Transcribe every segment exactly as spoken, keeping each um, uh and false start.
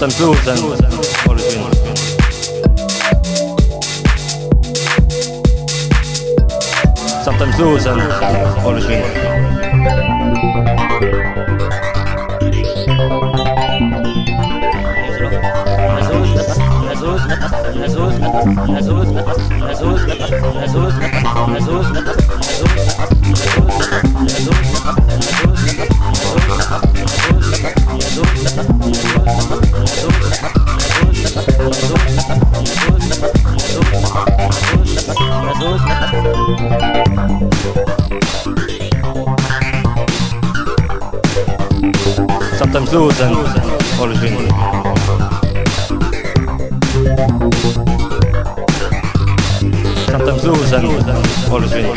Sometimes lose and always win. Sometimes lose and always win. Sometimes lose and always win. Sometimes lose and always win.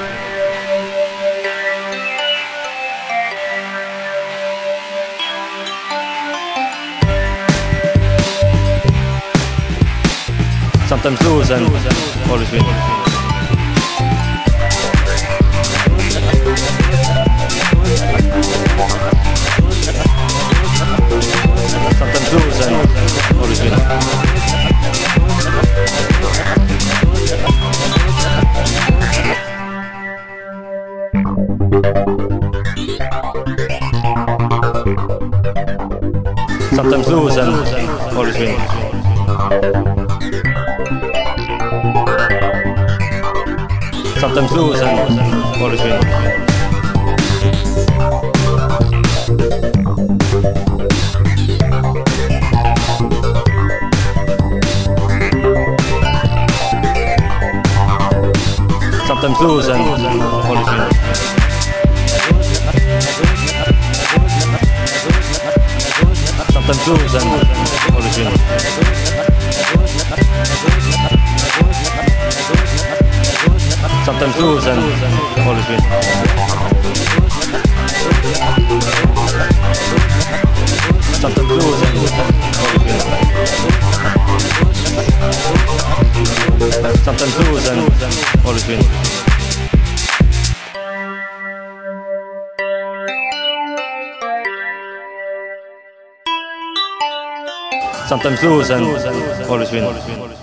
Sometimes lose and always win. Sometimes lose and always win. Sometimes lose and always win. Sometimes lose and always win. Sometimes lose and always win. Sometimes lose and always win. Sometimes lose and always win. Sometimes lose and always win. Sometimes lose and always win. Sometimes lose and always win.